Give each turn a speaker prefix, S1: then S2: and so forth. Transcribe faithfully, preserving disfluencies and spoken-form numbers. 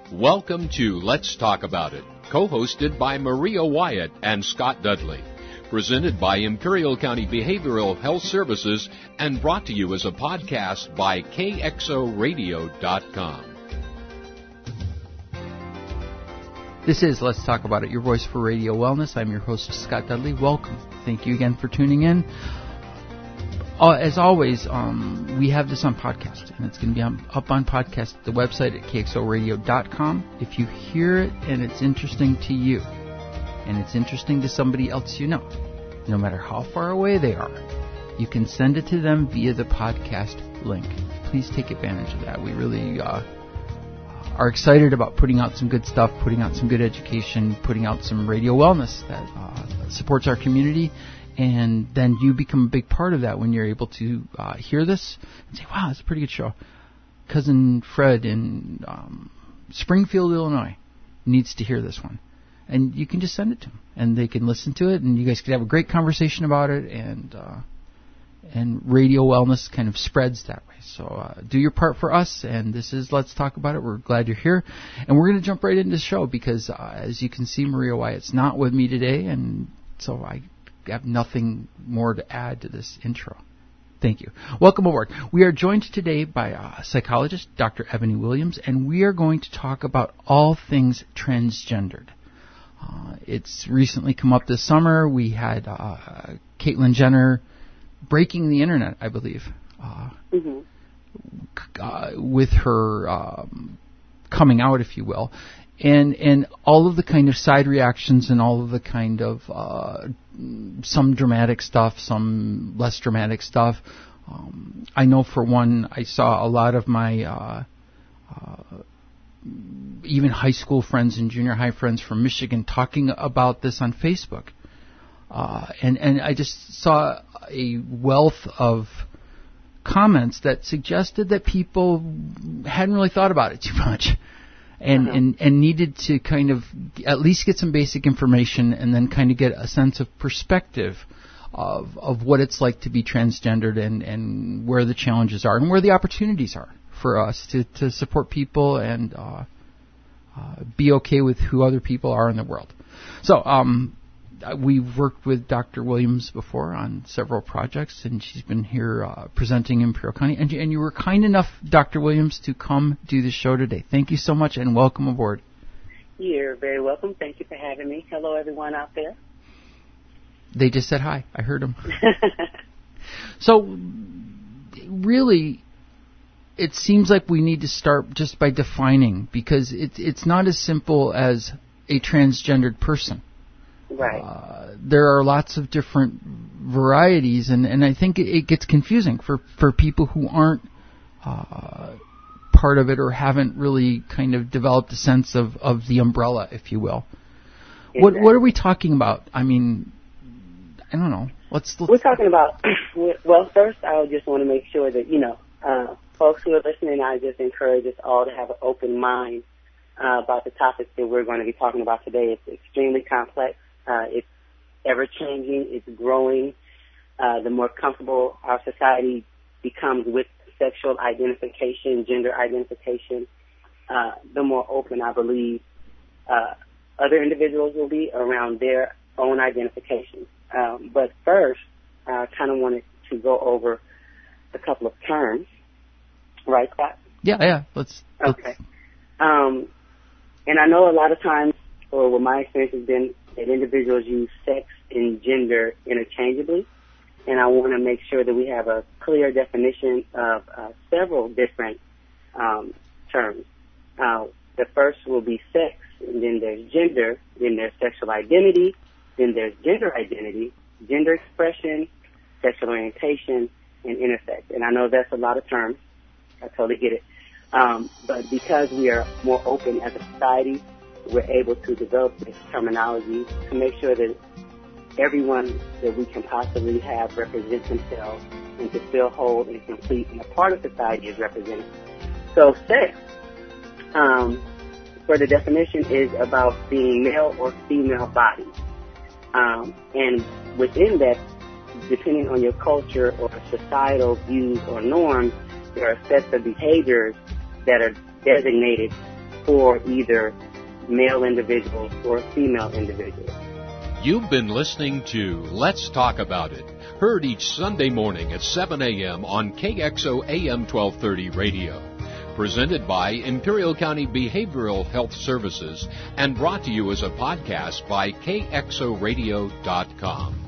S1: Welcome to Let's Talk About It, co-hosted by Maria Wyatt and Scott Dudley. Presented by Imperial County Behavioral Health Services and brought to you as a podcast by K X O radio dot com.
S2: This is Let's Talk About It, your voice for radio wellness. I'm your host, Scott Dudley. Welcome. Thank you again for tuning in. Uh, as always, um, we have this on podcast, and it's going to be on, up on podcast at the website at K X O radio dot com. If you hear it and it's interesting to you, and it's interesting to somebody else you know, no matter how far away they are, you can send it to them via the podcast link. Please take advantage of that. We really uh, are excited about putting out some good stuff, putting out some good education, putting out some radio wellness that uh, supports our community. And then you become a big part of that when you're able to uh, hear this and say, wow, it's a pretty good show. Cousin Fred in um, Springfield, Illinois needs to hear this one. And you can just send it to them, and they can listen to it, and you guys can have a great conversation about it, and uh, and radio wellness kind of spreads that way. So uh, do your part for us, and this is Let's Talk About It. We're glad you're here. And we're going to jump right into the show because, uh, as you can see, Maria Wyatt's not with me today, and so I have nothing more to add to this intro. Thank you. Welcome aboard. We are joined today by uh, psychologist Doctor Ebony Williams, and we are going to talk about all things transgendered. Uh, it's recently come up this summer. We had uh, Caitlyn Jenner breaking the internet, I believe, uh, mm-hmm. uh, with her um, coming out, if you will. And and all of the kind of side reactions and all of the kind of uh, some dramatic stuff, some less dramatic stuff. Um, I know for one, I saw a lot of my uh, uh, even high school friends and junior high friends from Michigan talking about this on Facebook. Uh, and, and I just saw a wealth of comments that suggested that people hadn't really thought about it too much. And, uh-huh. and and needed to kind of at least get some basic information and then kind of get a sense of perspective of of what it's like to be transgendered and, and where the challenges are and where the opportunities are for us to, to support people and uh, uh, be okay with who other people are in the world. So um, we've worked with Doctor Williams before on several projects, and she's been here uh, presenting in Imperial County. And, and you were kind enough, Doctor Williams, to come do the show today. Thank you so much, and welcome aboard.
S3: You're very welcome. Thank you for having me. Hello, everyone out there.
S2: They just said hi. I heard them. So, really, it seems like we need to start just by defining, because it, it's not as simple as a transgendered person.
S3: Right.
S2: Uh, there are lots of different varieties, and, and I think it, it gets confusing for, for people who aren't uh, part of it or haven't really kind of developed a sense of, of the umbrella, if you will. Exactly. What what are we talking about? I mean, I don't know. Let's. let's
S3: We're talking about. Well, first, I just want to make sure that you know, uh, folks who are listening. I just encourage us all to have an open mind uh, about the topics that we're going to be talking about today. It's extremely complex. Uh, it's ever-changing. It's growing. Uh, the more comfortable our society becomes with sexual identification, gender identification, uh, the more open, I believe, uh, other individuals will be around their own identification. Um, but first, I kind of wanted to go over a couple of terms. Right, Scott?
S2: Yeah, yeah. Let's. let's.
S3: Okay. Um, and I know a lot of times, or what my experience has been, that individuals use sex and gender interchangeably, and I want to make sure that we have a clear definition of uh, several different um, terms. Uh, the first will be sex, and then there's gender, then there's sexual identity, then there's gender identity, gender expression, sexual orientation, and intersex. And I know that's a lot of terms. I totally get it. Um, but because we are more open as a society, we're able to develop this terminology to make sure that everyone that we can possibly have represent themselves and to feel whole and complete and a part of society is represented. So sex, um, for the definition, is about being male or female bodies. Um, and within that, depending on your culture or societal views or norms, there are sets of behaviors that are designated for either male individuals or female individuals.
S1: You've been listening to Let's Talk About It, heard each Sunday morning at seven a.m. on K X O A M twelve thirty radio. Presented by Imperial County Behavioral Health Services and brought to you as a podcast by K X O radio dot com.